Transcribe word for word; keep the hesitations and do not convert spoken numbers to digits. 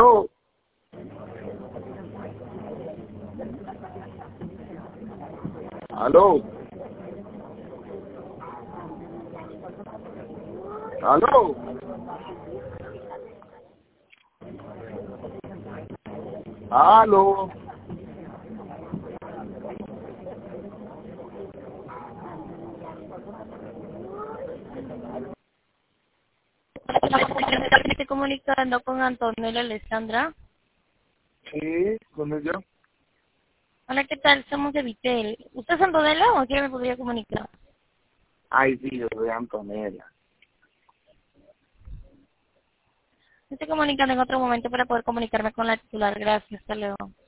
Aló. Aló. Aló. Aló. Estoy comunicando con Antonio Alessandra. Sí, con ella. Hola, ¿qué tal? Somos de Vitel. ¿Usted es Antonella o quién me podría comunicar? Ay, sí, yo soy Antonella. Me estoy comunicando en otro momento para poder comunicarme con la titular. Gracias, hasta luego.